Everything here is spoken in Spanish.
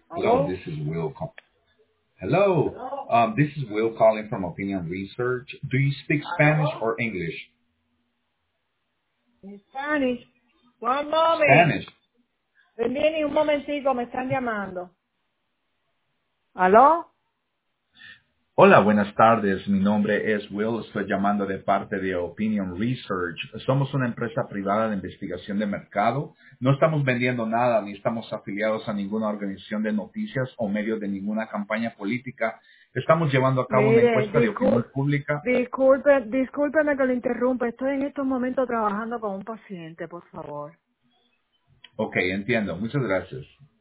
Hello, ¿Aló? this is Will. Hello, this is Will calling from Opinion Research. Do you speak Spanish ¿Aló? or English? In Spanish. One moment. Spanish. Viene un momentico, me están llamando. ¿Aló? Hola, buenas tardes. Mi nombre es Will. Estoy llamando de parte de Opinion Research. Somos una empresa privada de investigación de mercado. No estamos vendiendo nada ni estamos afiliados a ninguna organización de noticias o medio de ninguna campaña política. Estamos llevando a cabo una Mire, encuesta de opinión pública. discúlpeme que lo interrumpa. Estoy en estos momentos trabajando con un paciente, por favor. Ok, entiendo. Muchas gracias.